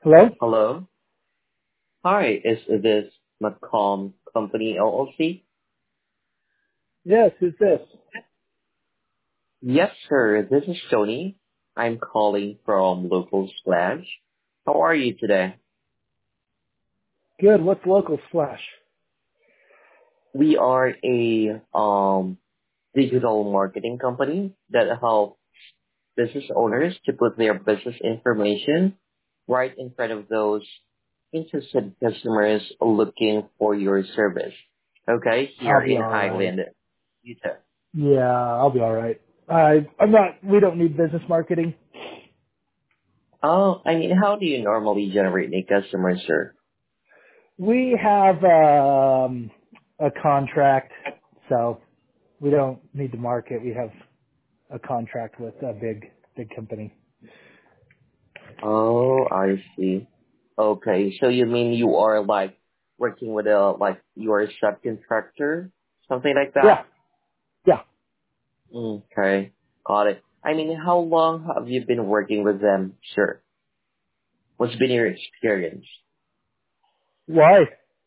Hello? Hello. Hi, is this Macomb Company LLC? Yes, who's this? Yes, sir. This is Tony. I'm calling from Local Splash. How are you today? Good. What's local slash? We are a digital marketing company that helps business owners to put their business information right in front of those interested customers looking for your service. Okay, here I'll be in all right. Highland, Utah. Yeah, I'll be all right. I'm not. We don't need business marketing. Oh, I mean, how do you normally generate new customers, sir? We have a contract, so we don't need to market. We have a contract with a big company. Oh, I see. Okay, so you mean you are like working with you are a subcontractor, something like Yeah, that? yeah. Okay, got it. I mean, how long have you been working with them, sir? What's been your experience? Why?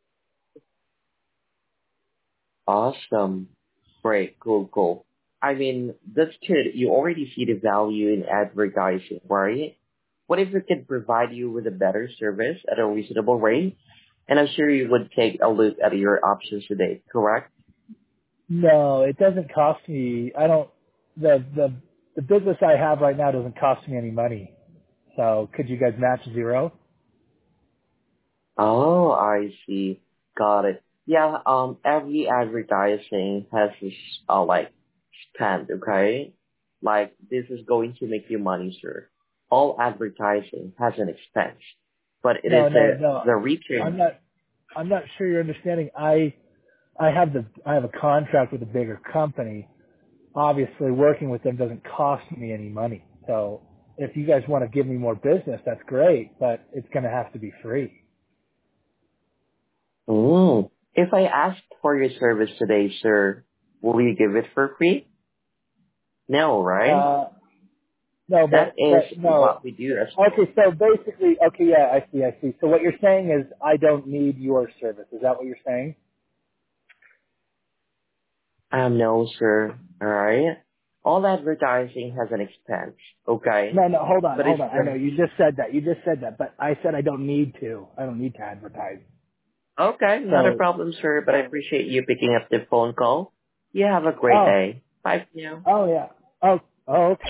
Awesome. Great, cool. I mean, that's good. You already see the value in advertising, right? What if it could provide you with a better service at a reasonable rate? And I'm sure you would take a look at your options today, correct? No, it doesn't cost me. I don't. The business I have right now doesn't cost me any money. So could you guys match zero? Oh, I see. Got it. Yeah, every advertising has this, spend, okay? Like, this is going to make you money, sir. All advertising has an expense, but it is No. the I'm return. not. I'm not sure you're understanding. I have a contract with a bigger company. Obviously, working with them doesn't cost me any money. So if you guys want to give me more business, that's great, but it's going to have to be free. If I asked for your service today, sir, will you give it for free? No, right? Uh, no, That is but no. what we do as well. Okay, so basically, okay, yeah, I see. So what you're saying is I don't need your service. Is that what you're saying? No, sir. All right. All advertising has an expense, okay? No, hold on, But it's I know you just said that. You just said that, but I said I don't need to. I don't need to advertise. okay, not a So, problem, sir. But I appreciate you picking up the phone call. You have a great oh, day. Bye for now. oh yeah. Oh, okay.